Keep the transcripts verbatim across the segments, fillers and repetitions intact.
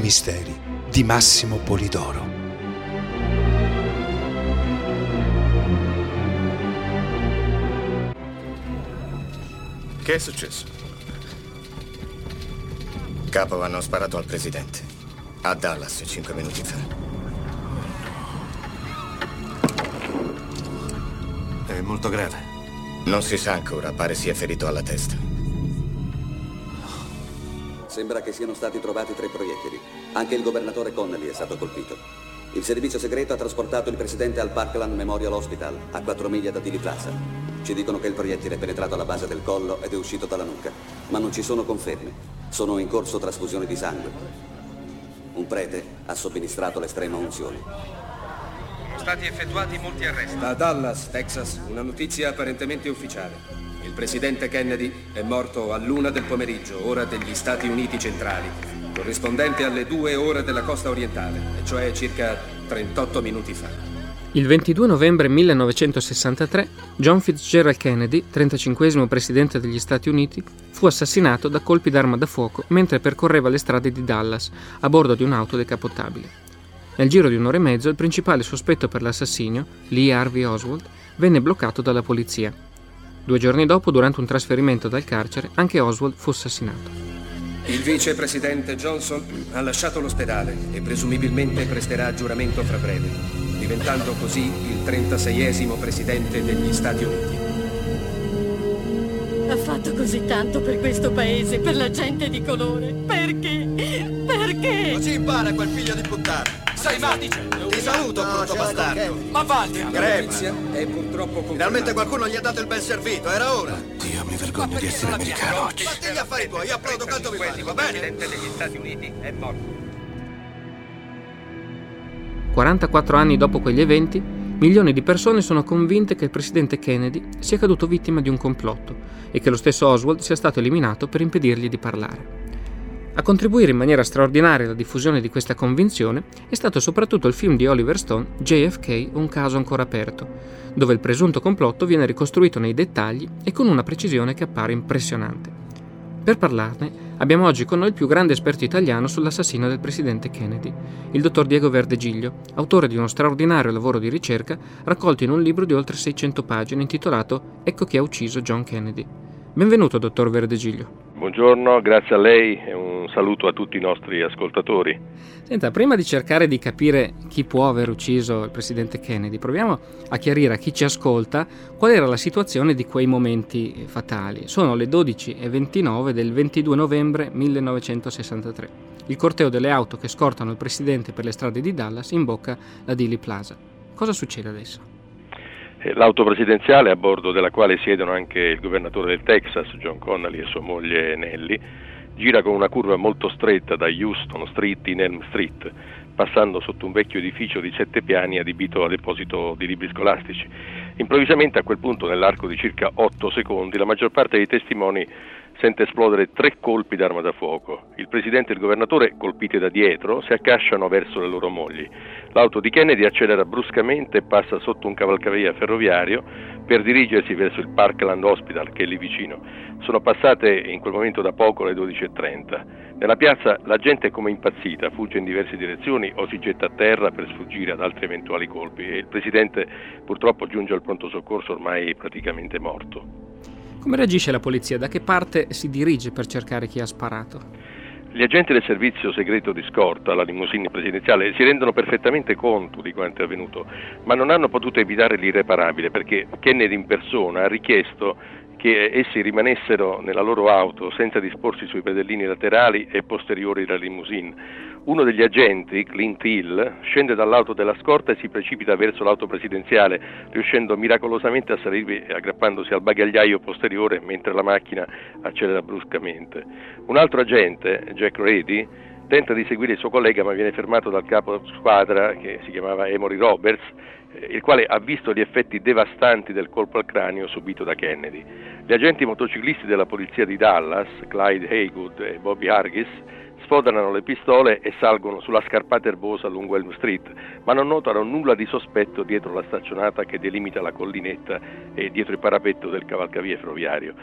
misteri di Massimo Polidoro. Che è successo? Capo, hanno sparato al presidente. A Dallas, cinque minuti fa. È molto grave. Non si sa ancora, pare sia ferito alla testa. Sembra che siano stati trovati tre proiettili. Anche il governatore Connally è stato colpito. Il servizio segreto ha trasportato il presidente al Parkland Memorial Hospital, a quattro miglia da Dealey Plaza. Ci dicono che il proiettile è penetrato alla base del collo ed è uscito dalla nuca, ma non ci sono conferme. Sono in corso trasfusioni di sangue. Un prete ha somministrato l'estrema unzione. Sono stati effettuati molti arresti. Da Dallas, Texas, una notizia apparentemente ufficiale. Il presidente Kennedy è morto all'una del pomeriggio, ora degli Stati Uniti centrali, corrispondente alle due ore della costa orientale, e cioè circa trentotto minuti fa. Il ventidue novembre millenovecentosessantatré, John Fitzgerald Kennedy, trentacinquesimo presidente degli Stati Uniti, fu assassinato da colpi d'arma da fuoco mentre percorreva le strade di Dallas a bordo di un'auto decappottabile. Nel giro di un'ora e mezzo, il principale sospetto per l'assassinio, Lee Harvey Oswald, venne bloccato dalla polizia. Due giorni dopo, durante un trasferimento dal carcere, anche Oswald fu assassinato. Il vicepresidente Johnson ha lasciato l'ospedale e presumibilmente presterà giuramento fra breve, diventando così il trentaseiesimo presidente degli Stati Uniti. Ha fatto così tanto per questo paese, per la gente di colore. Perché? Perché? Così impara quel figlio di puttana. Sei matice! Ti saluto, no, brutto bastardo. Ma Walter! Crema! È purtroppo finalmente qualcuno gli ha dato il bel servito, era ora. Dio, mi vergogno di essere americano oggi. Fatti gli affari tuoi, io applaudo quanto mi pare, va bene? Il presidente degli Stati Uniti è morto. quarantaquattro anni dopo quegli eventi, milioni di persone sono convinte che il presidente Kennedy sia caduto vittima di un complotto e che lo stesso Oswald sia stato eliminato per impedirgli di parlare. A contribuire in maniera straordinaria alla diffusione di questa convinzione è stato soprattutto il film di Oliver Stone, J F K, un caso ancora aperto, dove il presunto complotto viene ricostruito nei dettagli e con una precisione che appare impressionante. Per parlarne abbiamo oggi con noi il più grande esperto italiano sull'assassino del presidente Kennedy, il dottor Diego Verdegiglio, autore di uno straordinario lavoro di ricerca raccolto in un libro di oltre seicento pagine intitolato Ecco chi ha ucciso John Kennedy. Benvenuto, dottor Verdegiglio. Buongiorno, grazie a lei e un saluto a tutti i nostri ascoltatori. Senta, prima di cercare di capire chi può aver ucciso il presidente Kennedy, proviamo a chiarire a chi ci ascolta qual era la situazione di quei momenti fatali. Sono le dodici e ventinove del ventidue novembre millenovecentosessantatré. Il corteo delle auto che scortano il presidente per le strade di Dallas imbocca la Dealey Plaza. Cosa succede adesso? L'auto presidenziale, a bordo della quale siedono anche il governatore del Texas, John Connally, e sua moglie Nellie, gira con una curva molto stretta da Houston Street in Elm Street, passando sotto un vecchio edificio di sette piani adibito a deposito di libri scolastici. Improvvisamente, a quel punto, nell'arco di circa otto secondi, la maggior parte dei testimoni sente esplodere tre colpi d'arma da fuoco. Il presidente e il governatore, colpiti da dietro, si accasciano verso le loro mogli. L'auto di Kennedy accelera bruscamente e passa sotto un cavalcavia ferroviario per dirigersi verso il Parkland Hospital, che è lì vicino. Sono passate in quel momento da poco le dodici e trenta. Nella piazza la gente è come impazzita, fugge in diverse direzioni o si getta a terra per sfuggire ad altri eventuali colpi, e il presidente purtroppo giunge al pronto soccorso ormai praticamente morto. Come reagisce la polizia? Da che parte si dirige per cercare chi ha sparato? Gli agenti del servizio segreto di scorta, la limousine presidenziale, si rendono perfettamente conto di quanto è avvenuto, ma non hanno potuto evitare l'irreparabile, perché Kennedy in persona ha richiesto che essi rimanessero nella loro auto senza disporsi sui pedellini laterali e posteriori della limousine. Uno degli agenti, Clint Hill, scende dall'auto della scorta e si precipita verso l'auto presidenziale, riuscendo miracolosamente a salirvi aggrappandosi al bagagliaio posteriore mentre la macchina accelera bruscamente. Un altro agente, Jack Ready, tenta di seguire il suo collega ma viene fermato dal capo squadra, che si chiamava Emory Roberts, il quale ha visto gli effetti devastanti del colpo al cranio subito da Kennedy. Gli agenti motociclisti della polizia di Dallas, Clyde Haygood e Bobby Hargis, sfoderano le pistole e salgono sulla scarpata erbosa lungo Elm Street, ma non notano nulla di sospetto dietro la staccionata che delimita la collinetta e dietro il parapetto del cavalcavia ferroviario.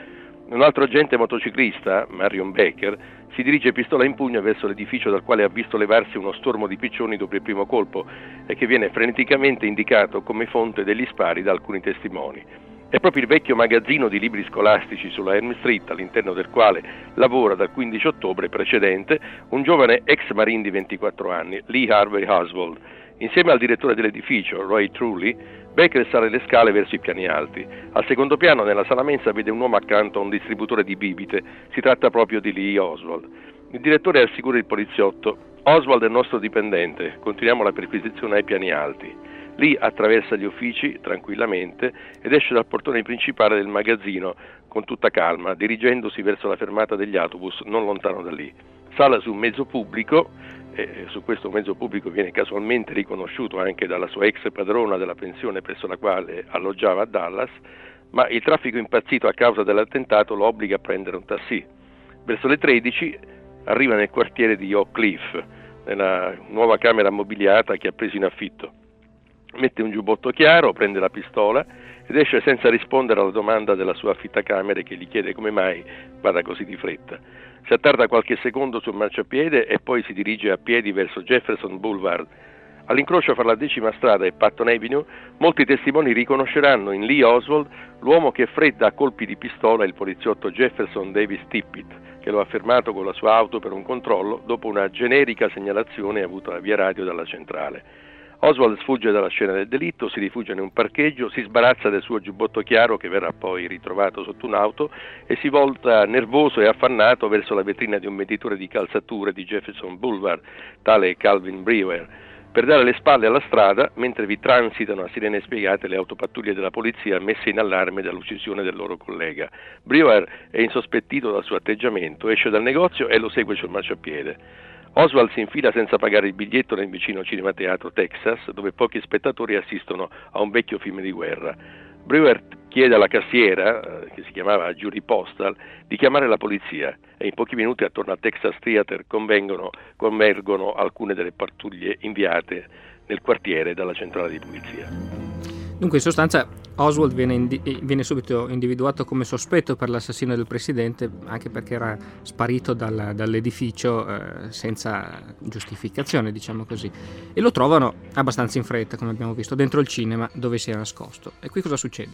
Un altro agente motociclista, Marion Baker, si dirige pistola in pugno verso l'edificio dal quale ha visto levarsi uno stormo di piccioni dopo il primo colpo e che viene freneticamente indicato come fonte degli spari da alcuni testimoni. È proprio il vecchio magazzino di libri scolastici sulla Elm Street, all'interno del quale lavora dal quindici ottobre precedente un giovane ex marine di ventiquattro anni, Lee Harvey Oswald. Insieme al direttore dell'edificio, Roy Truly, Baker sale le scale verso i piani alti. Al secondo piano, nella sala mensa, vede un uomo accanto a un distributore di bibite. Si tratta proprio di Lee Oswald. Il direttore assicura il poliziotto: Oswald è il nostro dipendente, continuiamo la perquisizione ai piani alti. Lee attraversa gli uffici tranquillamente ed esce dal portone principale del magazzino con tutta calma, dirigendosi verso la fermata degli autobus non lontano da lì. Sale su un mezzo pubblico, e su questo mezzo pubblico viene casualmente riconosciuto anche dalla sua ex padrona della pensione presso la quale alloggiava a Dallas, ma il traffico impazzito a causa dell'attentato lo obbliga a prendere un taxi. Verso le tredici arriva nel quartiere di Oak Cliff, nella nuova camera mobiliata che ha preso in affitto. Mette un giubbotto chiaro, prende la pistola ed esce senza rispondere alla domanda della sua affittacamere che gli chiede come mai vada così di fretta. Si attarda qualche secondo sul marciapiede e poi si dirige a piedi verso Jefferson Boulevard. All'incrocio fra la decima strada e Patton Avenue, molti testimoni riconosceranno in Lee Oswald l'uomo che fredda a colpi di pistola il poliziotto Jefferson Davis Tippit, che lo ha fermato con la sua auto per un controllo dopo una generica segnalazione avuta via radio dalla centrale. Oswald sfugge dalla scena del delitto, si rifugia in un parcheggio, si sbarazza del suo giubbotto chiaro che verrà poi ritrovato sotto un'auto e si volta nervoso e affannato verso la vetrina di un venditore di calzature di Jefferson Boulevard, tale Calvin Brewer, per dare le spalle alla strada mentre vi transitano a sirene spiegate le autopattuglie della polizia messe in allarme dall'uccisione del loro collega. Brewer è insospettito dal suo atteggiamento, esce dal negozio e lo segue sul marciapiede. Oswald si infila senza pagare il biglietto nel vicino cinemateatro Texas, dove pochi spettatori assistono a un vecchio film di guerra. Brewer chiede alla cassiera, che si chiamava Judy Postal, di chiamare la polizia e in pochi minuti attorno al Texas Theater convengono, convergono alcune delle pattuglie inviate nel quartiere dalla centrale di polizia. Dunque, in sostanza, Oswald viene, indi- viene subito individuato come sospetto per l'assassino del presidente, anche perché era sparito dal, dall'edificio eh, senza giustificazione, diciamo così, e lo trovano abbastanza in fretta, come abbiamo visto, dentro il cinema dove si era nascosto. E qui cosa succede?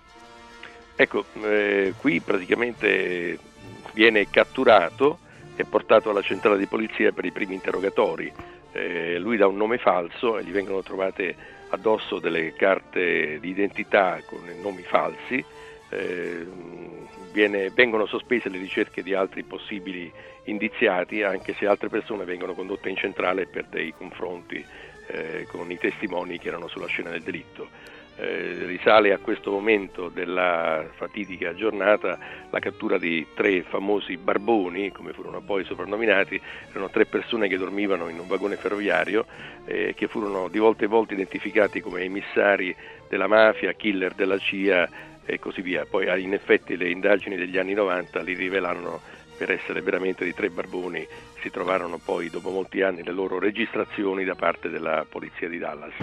Ecco, eh, qui praticamente viene catturato e portato alla centrale di polizia per i primi interrogatori. Eh, lui dà un nome falso e gli vengono trovate addosso delle carte di identità con nomi falsi, eh, viene, vengono sospese le ricerche di altri possibili indiziati, anche se altre persone vengono condotte in centrale per dei confronti eh, con i testimoni che erano sulla scena del delitto. Eh, risale a questo momento della fatidica giornata la cattura di tre famosi barboni, come furono poi soprannominati. Erano tre persone che dormivano in un vagone ferroviario, eh, che furono di volta in volta identificati come emissari della mafia, killer della C I A e così via. Poi in effetti le indagini degli anni novanta li rivelarono per essere veramente di tre barboni. Si trovarono poi dopo molti anni le loro registrazioni da parte della polizia di Dallas.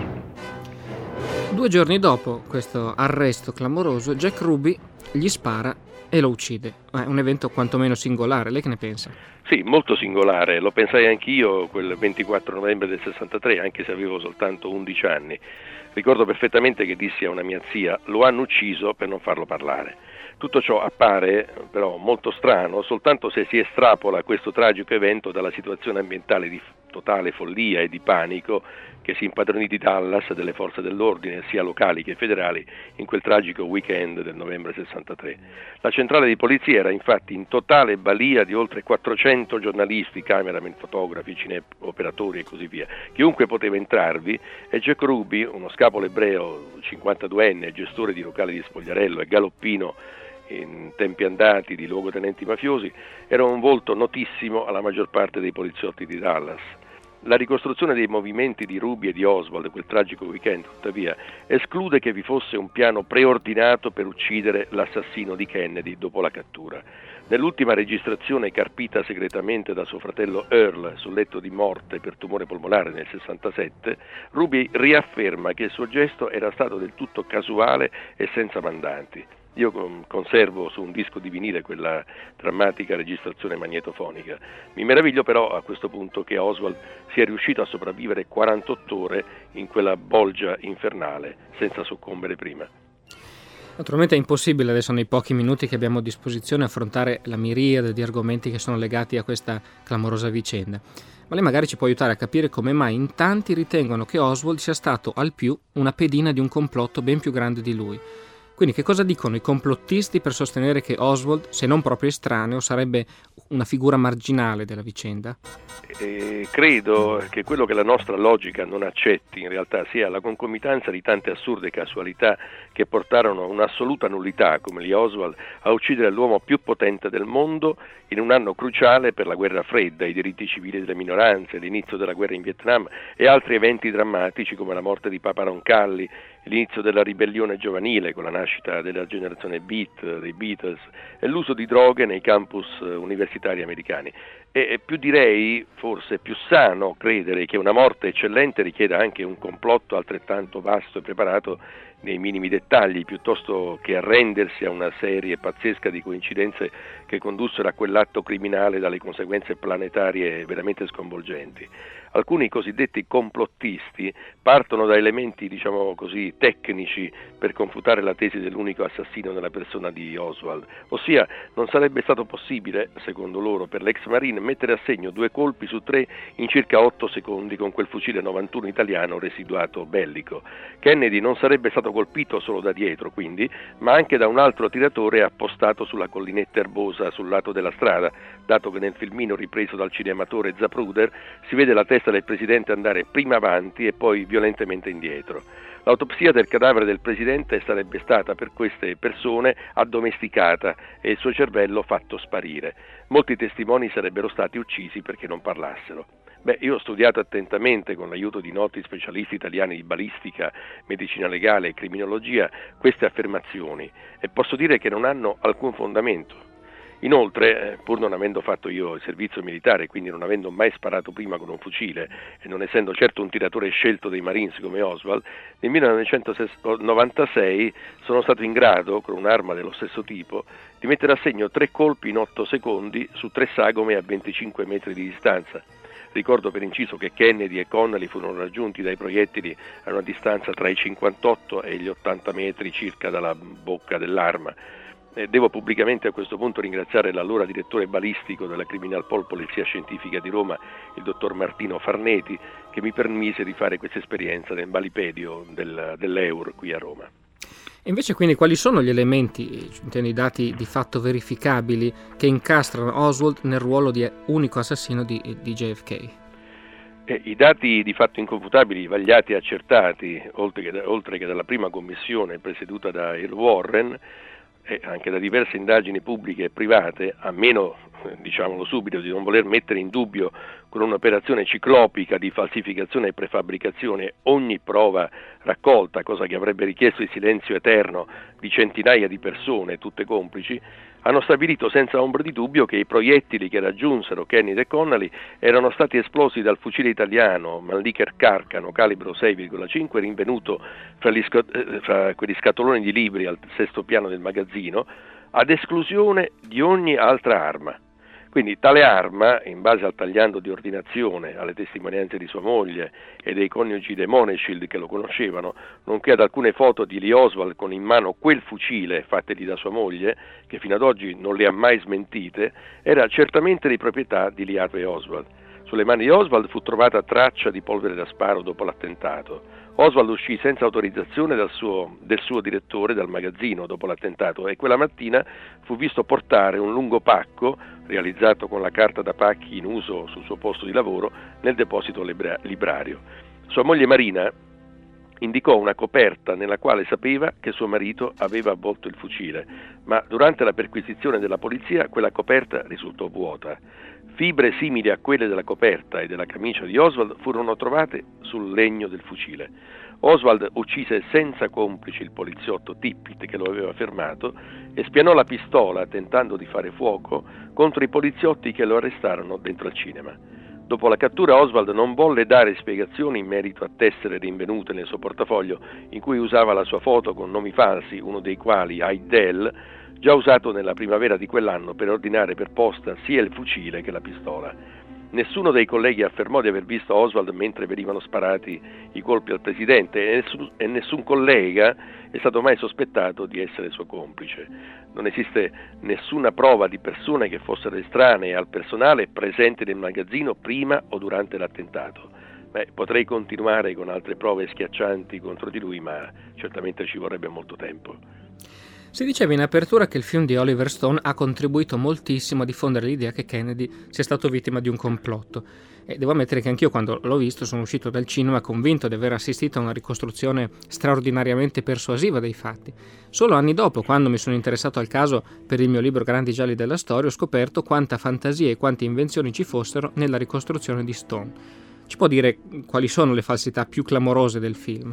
Due giorni dopo questo arresto clamoroso, Jack Ruby gli spara e lo uccide. È un evento quantomeno singolare, lei che ne pensa? Sì, molto singolare, lo pensai anch'io quel ventiquattro novembre del sessantatré, anche se avevo soltanto undici anni. Ricordo perfettamente che dissi a una mia zia: lo hanno ucciso per non farlo parlare. Tutto ciò appare però molto strano soltanto se si estrapola questo tragico evento dalla situazione ambientale di totale follia e di panico che si impadronì di Dallas delle forze dell'ordine, sia locali che federali, in quel tragico weekend del novembre sessantatré. La centrale di polizia era infatti in totale balia di oltre quattrocento giornalisti, cameraman, fotografi, cineoperatori e così via. Chiunque poteva entrarvi, e Jack Ruby, uno scapolo ebreo cinquantaduenne, gestore di locali di Spogliarello e galoppino in tempi andati di luogotenenti mafiosi, era un volto notissimo alla maggior parte dei poliziotti di Dallas. La ricostruzione dei movimenti di Ruby e di Oswald quel tragico weekend, tuttavia, esclude che vi fosse un piano preordinato per uccidere l'assassino di Kennedy dopo la cattura. Nell'ultima registrazione carpita segretamente da suo fratello Earl sul letto di morte per tumore polmonare nel sessantasette, Ruby riafferma che il suo gesto era stato del tutto casuale e senza mandanti. Io conservo su un disco di vinile quella drammatica registrazione magnetofonica. Mi meraviglio però a questo punto che Oswald sia riuscito a sopravvivere quarantotto ore in quella bolgia infernale senza soccombere prima. Naturalmente è impossibile adesso nei pochi minuti che abbiamo a disposizione affrontare la miriade di argomenti che sono legati a questa clamorosa vicenda, ma lei magari ci può aiutare a capire come mai in tanti ritengono che Oswald sia stato al più una pedina di un complotto ben più grande di lui. Quindi che cosa dicono i complottisti per sostenere che Oswald, se non proprio estraneo, sarebbe una figura marginale della vicenda? E credo che quello che la nostra logica non accetti in realtà sia la concomitanza di tante assurde casualità che portarono un'assoluta nullità come di Oswald a uccidere l'uomo più potente del mondo in un anno cruciale per la guerra fredda, i diritti civili delle minoranze, l'inizio della guerra in Vietnam e altri eventi drammatici come la morte di Papa Roncalli, l'inizio della ribellione giovanile con la nascita della generazione Beat, dei Beatles e l'uso di droghe nei campus universitari americani. E più direi, forse più sano credere che una morte eccellente richieda anche un complotto altrettanto vasto e preparato nei minimi dettagli, piuttosto che arrendersi a una serie pazzesca di coincidenze che condussero a quell'atto criminale dalle conseguenze planetarie veramente sconvolgenti. Alcuni cosiddetti complottisti partono da elementi, diciamo così, tecnici per confutare la tesi dell'unico assassino nella persona di Oswald, ossia non sarebbe stato possibile, secondo loro, per l'ex marine mettere a segno due colpi su tre in circa otto secondi con quel fucile novantuno italiano residuato bellico. Kennedy non sarebbe stato colpito solo da dietro, quindi, ma anche da un altro tiratore appostato sulla collinetta erbosa sul lato della strada, dato che nel filmino ripreso dal cinematore Zapruder si vede la testa del presidente andare prima avanti e poi violentemente indietro. L'autopsia del cadavere del presidente sarebbe stata per queste persone addomesticata e il suo cervello fatto sparire. Molti testimoni sarebbero stati uccisi perché non parlassero. Beh, io ho studiato attentamente, con l'aiuto di noti specialisti italiani di balistica, medicina legale e criminologia, queste affermazioni e posso dire che non hanno alcun fondamento. Inoltre, pur non avendo fatto io il servizio militare, quindi non avendo mai sparato prima con un fucile e non essendo certo un tiratore scelto dei Marines come Oswald, nel millenovecentonovantasei sono stato in grado, con un'arma dello stesso tipo, di mettere a segno tre colpi in otto secondi su tre sagome a venticinque metri di distanza. Ricordo per inciso che Kennedy e Connally furono raggiunti dai proiettili a una distanza tra i cinquantotto e gli ottanta metri circa dalla bocca dell'arma. Devo pubblicamente a questo punto ringraziare l'allora direttore balistico della Criminal Pol Polizia Scientifica di Roma, il dottor Martino Farneti, che mi permise di fare questa esperienza nel balipedio del, dell'Eur qui a Roma. E invece quindi quali sono gli elementi, i dati di fatto verificabili che incastrano Oswald nel ruolo di unico assassino di, di J F K? Eh, I dati di fatto inconfutabili, vagliati e accertati, oltre che, oltre che dalla prima commissione presieduta da Earl Warren, e anche da diverse indagini pubbliche e private, a meno, diciamolo subito, di non voler mettere in dubbio con un'operazione ciclopica di falsificazione e prefabbricazione ogni prova raccolta, cosa che avrebbe richiesto il silenzio eterno di centinaia di persone, tutte complici, hanno stabilito senza ombra di dubbio che i proiettili che raggiunsero Kennedy e Connally erano stati esplosi dal fucile italiano Mannlicher Carcano calibro sei virgola cinque rinvenuto fra, gli sc- fra quegli scatoloni di libri al sesto piano del magazzino, ad esclusione di ogni altra arma. Quindi tale arma, in base al tagliando di ordinazione, alle testimonianze di sua moglie e dei coniugi dei Moneshield che lo conoscevano, nonché ad alcune foto di Lee Oswald con in mano quel fucile fattegli da sua moglie, che fino ad oggi non le ha mai smentite, era certamente di proprietà di Lee Harvey Oswald. Sulle mani di Oswald fu trovata traccia di polvere da sparo dopo l'attentato. Oswald uscì senza autorizzazione dal suo, del suo direttore dal magazzino dopo l'attentato e quella mattina fu visto portare un lungo pacco, realizzato con la carta da pacchi in uso sul suo posto di lavoro, nel deposito libra- librario. Sua moglie Marina indicò una coperta nella quale sapeva che suo marito aveva avvolto il fucile, ma durante la perquisizione della polizia quella coperta risultò vuota. Fibre simili a quelle della coperta e della camicia di Oswald furono trovate sul legno del fucile. Oswald uccise senza complici il poliziotto Tippit che lo aveva fermato e spianò la pistola tentando di fare fuoco contro i poliziotti che lo arrestarono dentro al cinema. Dopo la cattura Oswald non volle dare spiegazioni in merito a tessere rinvenute nel suo portafoglio in cui usava la sua foto con nomi falsi, uno dei quali Heidel, già usato nella primavera di quell'anno per ordinare per posta sia il fucile che la pistola. Nessuno dei colleghi affermò di aver visto Oswald mentre venivano sparati i colpi al presidente e nessun, e nessun collega è stato mai sospettato di essere suo complice. Non esiste nessuna prova di persone che fossero estranee al personale presente nel magazzino prima o durante l'attentato. Beh, potrei continuare con altre prove schiaccianti contro di lui, ma certamente ci vorrebbe molto tempo. Si diceva in apertura che il film di Oliver Stone ha contribuito moltissimo a diffondere l'idea che Kennedy sia stato vittima di un complotto. E devo ammettere che anch'io, quando l'ho visto, sono uscito dal cinema convinto di aver assistito a una ricostruzione straordinariamente persuasiva dei fatti. Solo anni dopo, quando mi sono interessato al caso per il mio libro Grandi gialli della storia, ho scoperto quanta fantasia e quante invenzioni ci fossero nella ricostruzione di Stone. Ci può dire quali sono le falsità più clamorose del film?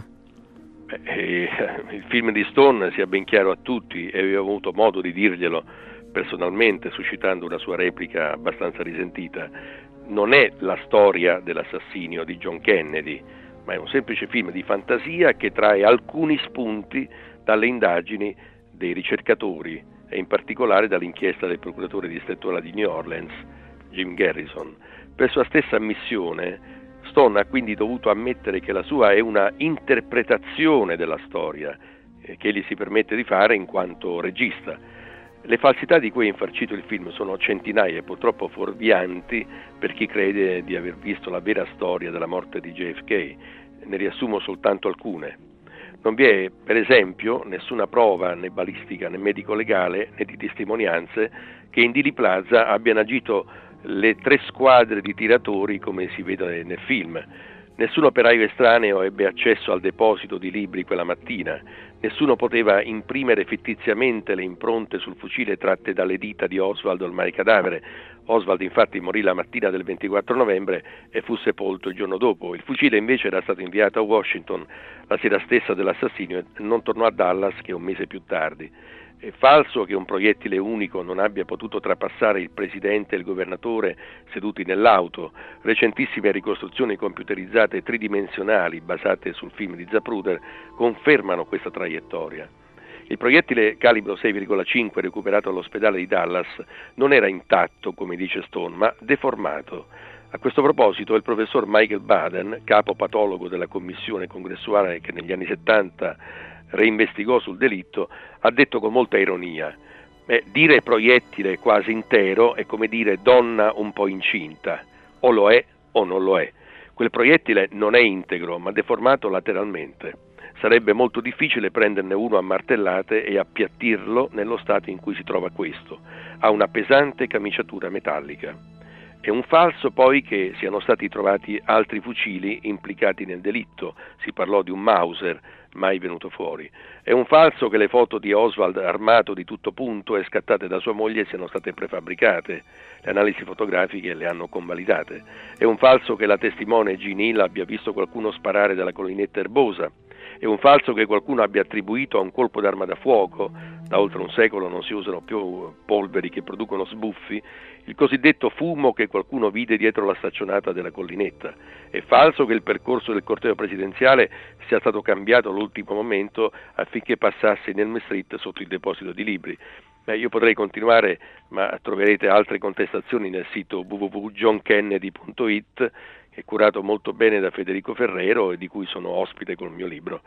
Eh, il film di Stone, sia ben chiaro a tutti, e avevo avuto modo di dirglielo personalmente, suscitando una sua replica abbastanza risentita, non è la storia dell'assassinio di John Kennedy, ma è un semplice film di fantasia che trae alcuni spunti dalle indagini dei ricercatori e in particolare dall'inchiesta del procuratore distrettuale di New Orleans, Jim Garrison. Per sua stessa ammissione, Stone ha quindi dovuto ammettere che la sua è una interpretazione della storia eh, che egli si permette di fare in quanto regista. Le falsità di cui è infarcito il film sono centinaia e purtroppo fuorvianti per chi crede di aver visto la vera storia della morte di J F K. Ne riassumo soltanto alcune. Non vi è, per esempio, nessuna prova né balistica né medico-legale né di testimonianze che in Dealey Plaza abbiano agito le tre squadre di tiratori come si vede nel film. Nessun operaio estraneo ebbe accesso al deposito di libri quella mattina, nessuno poteva imprimere fittiziamente le impronte sul fucile tratte dalle dita di Oswald ormai cadavere. Oswald infatti morì la mattina del ventiquattro novembre e fu sepolto il giorno dopo. Il fucile invece era stato inviato a Washington la sera stessa dell'assassinio e non tornò a Dallas che un mese più tardi. È falso che un proiettile unico non abbia potuto trapassare il presidente e il governatore seduti nell'auto. Recentissime ricostruzioni computerizzate tridimensionali basate sul film di Zapruder confermano questa traiettoria. Il proiettile calibro sei virgola cinque recuperato all'ospedale di Dallas non era intatto, come dice Stone, ma deformato. A questo proposito il professor Michael Baden, capo patologo della commissione congressuale che negli anni settanta reinvestigò sul delitto, ha detto con molta ironia: beh, dire proiettile quasi intero è come dire donna un po' incinta, o lo è o non lo è. Quel proiettile non è integro, ma deformato lateralmente. Sarebbe molto difficile prenderne uno a martellate e appiattirlo nello stato in cui si trova questo. Ha una pesante camiciatura metallica. È un falso poi che siano stati trovati altri fucili implicati nel delitto. Si parlò di un Mauser, mai venuto fuori. È un falso che le foto di Oswald armato di tutto punto e scattate da sua moglie siano state prefabbricate. Le analisi fotografiche le hanno convalidate. È un falso che la testimone Jean Hill abbia visto qualcuno sparare dalla collinetta erbosa. È un falso che qualcuno abbia attribuito a un colpo d'arma da fuoco, da oltre un secolo non si usano più polveri che producono sbuffi, il cosiddetto fumo che qualcuno vide dietro la staccionata della collinetta. È falso che il percorso del corteo presidenziale sia stato cambiato all'ultimo momento affinché passasse in Elm Street sotto il deposito di libri. Beh, io potrei continuare, ma troverete altre contestazioni nel sito w w w punto john kennedy punto i t, che è curato molto bene da Federico Ferrero e di cui sono ospite col mio libro.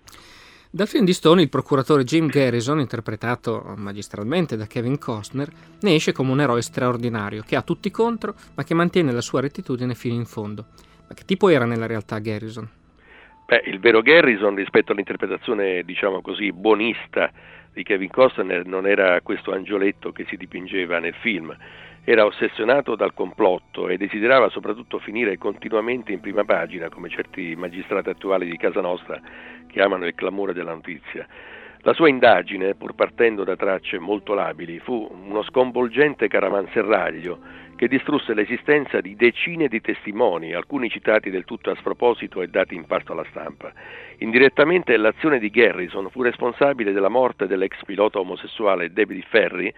Dal film di Stone il procuratore Jim Garrison, interpretato magistralmente da Kevin Costner, ne esce come un eroe straordinario, che ha tutti contro, ma che mantiene la sua rettitudine fino in fondo. Ma che tipo era nella realtà Garrison? Beh, il vero Garrison, rispetto all'interpretazione, diciamo così, buonista di Kevin Costner, non era questo angioletto che si dipingeva nel film. Era ossessionato dal complotto e desiderava soprattutto finire continuamente in prima pagina, come certi magistrati attuali di Casa Nostra che amano il clamore della notizia. La sua indagine, pur partendo da tracce molto labili, fu uno sconvolgente caravanserraglio che distrusse l'esistenza di decine di testimoni, alcuni citati del tutto a sproposito e dati in pasto alla stampa. Indirettamente l'azione di Garrison fu responsabile della morte dell'ex pilota omosessuale David Ferry,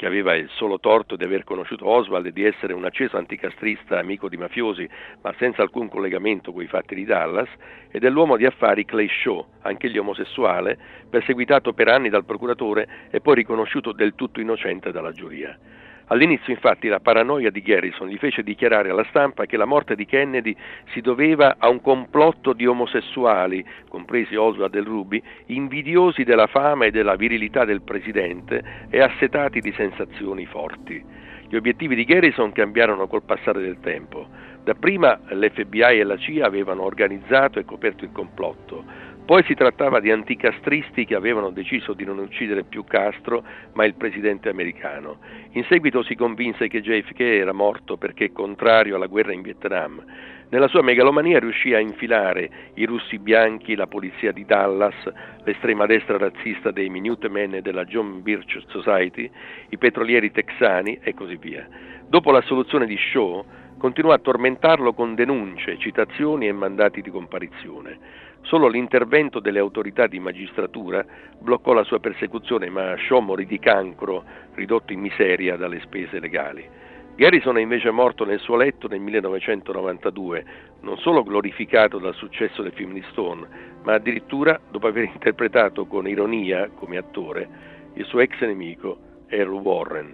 che aveva il solo torto di aver conosciuto Oswald e di essere un acceso anticastrista amico di mafiosi, ma senza alcun collegamento con i fatti di Dallas, e dell'uomo di affari Clay Shaw, anch'egli omosessuale, perseguitato per anni dal procuratore e poi riconosciuto del tutto innocente dalla giuria. All'inizio, infatti, la paranoia di Garrison gli fece dichiarare alla stampa che la morte di Kennedy si doveva a un complotto di omosessuali, compresi Oswald e Ruby, invidiosi della fama e della virilità del presidente e assetati di sensazioni forti. Gli obiettivi di Garrison cambiarono col passare del tempo. Dapprima l'F B I e la C I A avevano organizzato e coperto il complotto. Poi si trattava di anticastristi che avevano deciso di non uccidere più Castro, ma il presidente americano. In seguito si convinse che J F K era morto perché contrario alla guerra in Vietnam. Nella sua megalomania riuscì a infilare i russi bianchi, la polizia di Dallas, l'estrema destra razzista dei Minutemen e della John Birch Society, i petrolieri texani e così via. Dopo l'assoluzione di Shaw, continuò a tormentarlo con denunce, citazioni e mandati di comparizione. Solo l'intervento delle autorità di magistratura bloccò la sua persecuzione, ma Shaw morì di cancro, ridotto in miseria dalle spese legali. Garrison è invece morto nel suo letto nel millenovecentonovantadue, non solo glorificato dal successo del film di Stone, ma addirittura dopo aver interpretato con ironia, come attore, il suo ex nemico Earl Warren.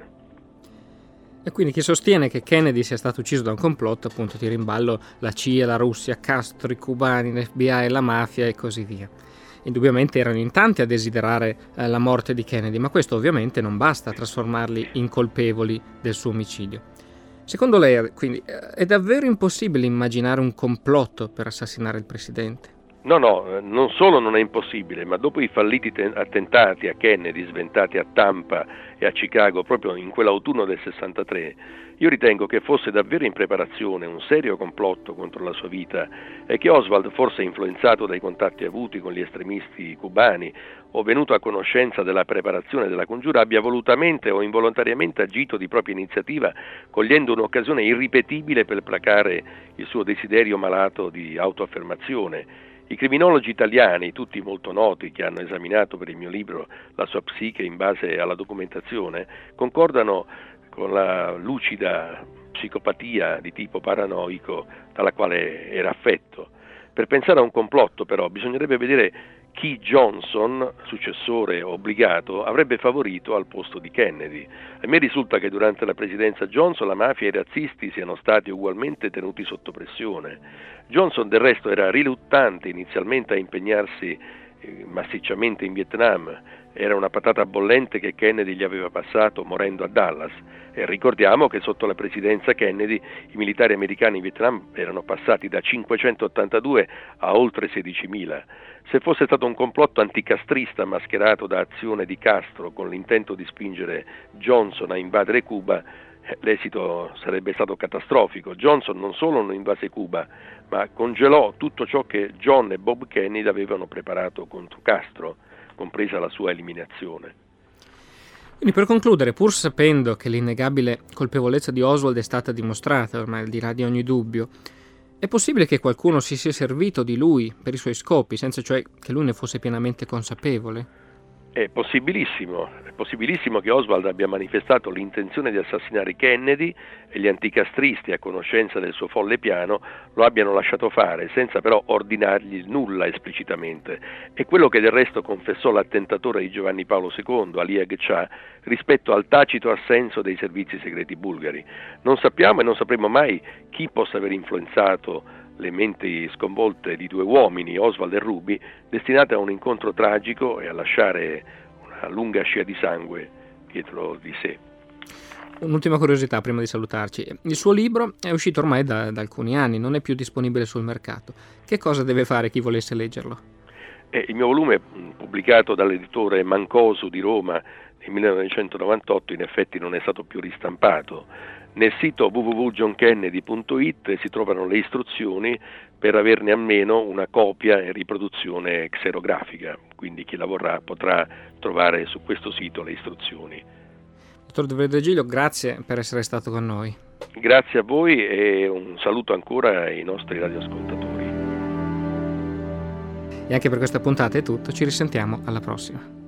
E quindi chi sostiene che Kennedy sia stato ucciso da un complotto, appunto tira in ballo la C I A, la Russia, Castro, i cubani, l'F B I, la mafia e così via. Indubbiamente erano in tanti a desiderare eh, la morte di Kennedy, ma questo ovviamente non basta a trasformarli in colpevoli del suo omicidio. Secondo lei, quindi, è davvero impossibile immaginare un complotto per assassinare il presidente? No, no, non solo non è impossibile, ma dopo i falliti ten- attentati a Kennedy sventati a Tampa e a Chicago proprio in quell'autunno del sessantatré, io ritengo che fosse davvero in preparazione un serio complotto contro la sua vita e che Oswald, forse influenzato dai contatti avuti con gli estremisti cubani o venuto a conoscenza della preparazione della congiura, abbia volutamente o involontariamente agito di propria iniziativa, cogliendo un'occasione irripetibile per placare il suo desiderio malato di autoaffermazione. I criminologi italiani, tutti molto noti, che hanno esaminato per il mio libro la sua psiche in base alla documentazione, concordano con la lucida psicopatia di tipo paranoico dalla quale era affetto. Per pensare a un complotto, però, bisognerebbe vedere chi Johnson, successore obbligato, avrebbe favorito al posto di Kennedy. A me risulta che durante la presidenza Johnson la mafia e i razzisti siano stati ugualmente tenuti sotto pressione. Johnson del resto era riluttante inizialmente a impegnarsi eh, massicciamente in Vietnam, era una patata bollente che Kennedy gli aveva passato morendo a Dallas. E ricordiamo che sotto la presidenza Kennedy i militari americani in Vietnam erano passati da cinquecentottantadue a oltre sedicimila. Se fosse stato un complotto anticastrista mascherato da azione di Castro con l'intento di spingere Johnson a invadere Cuba, l'esito sarebbe stato catastrofico. Johnson non solo non invase Cuba, ma congelò tutto ciò che John e Bob Kennedy avevano preparato contro Castro, compresa la sua eliminazione. Quindi, per concludere, pur sapendo che l'innegabile colpevolezza di Oswald è stata dimostrata, ormai al di là di ogni dubbio, è possibile che qualcuno si sia servito di lui per i suoi scopi, senza cioè che lui ne fosse pienamente consapevole? È possibilissimo, è possibilissimo che Oswald abbia manifestato l'intenzione di assassinare Kennedy e gli anticastristi, a conoscenza del suo folle piano, lo abbiano lasciato fare, senza però ordinargli nulla esplicitamente. È quello che del resto confessò l'attentatore di Giovanni Paolo secondo, Ali Agca, rispetto al tacito assenso dei servizi segreti bulgari. Non sappiamo e non sapremo mai chi possa aver influenzato le menti sconvolte di due uomini, Oswald e Ruby, destinate a un incontro tragico e a lasciare una lunga scia di sangue dietro di sé. Un'ultima curiosità prima di salutarci. Il suo libro è uscito ormai da, da alcuni anni, non è più disponibile sul mercato. Che cosa deve fare chi volesse leggerlo? Eh, il mio volume, pubblicato dall'editore Mancosu di Roma nel millenovecentonovantotto, in effetti non è stato più ristampato. Nel sito w w w punto john kennedy punto i t si trovano le istruzioni per averne almeno una copia e riproduzione xerografica, quindi chi la vorrà potrà trovare su questo sito le istruzioni. Dottor De Vergilio, grazie per essere stato con noi. Grazie a voi e un saluto ancora ai nostri radioascoltatori. E anche per questa puntata è tutto, ci risentiamo alla prossima.